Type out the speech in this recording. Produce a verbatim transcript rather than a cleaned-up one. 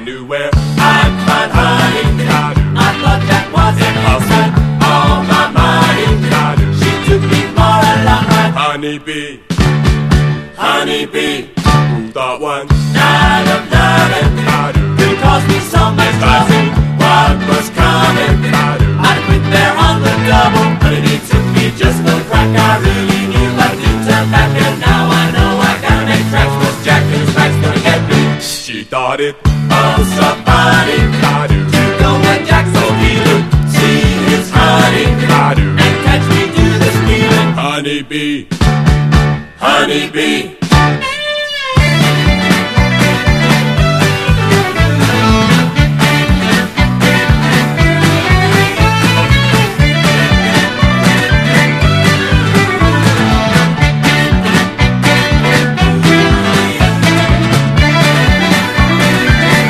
knew where I'd find honey. I thought that was an instant. All my money. She took me for a long ride. Honeybee, honeybee, who thought one night of loving could cause me so much trouble? What was coming? I'd quit there on the double. Honeybee took me just for crack. I really knew I did turn back, and now I know I gotta make tracks. Was Jack and his cracks gonna get me? She thought it oh so funny to go and Jack so he would see his honey and catch me do this feeling. Honeybee, honeybee.